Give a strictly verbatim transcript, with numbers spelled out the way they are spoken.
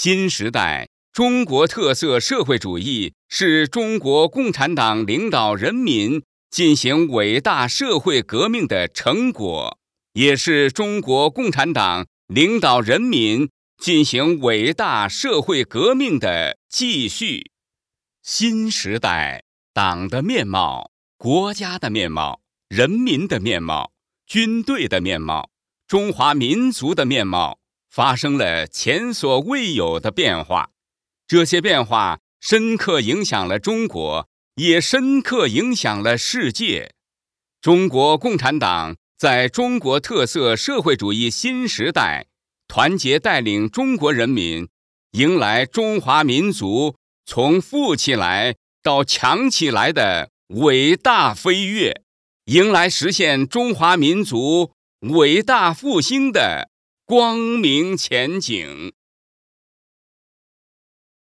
新时代中国特色社会主义是中国共产党领导人民进行伟大社会革命的成果，也是中国共产党领导人民进行伟大社会革命的继续。新时代党的面貌、国家的面貌、人民的面貌、军队的面貌、中华民族的面貌发生了前所未有的变化。这些变化深刻影响了中国，也深刻影响了世界。中国共产党在中国特色社会主义新时代，团结带领中国人民，迎来中华民族从富起来到强起来的伟大飞跃，迎来实现中华民族伟大复兴的光明前景。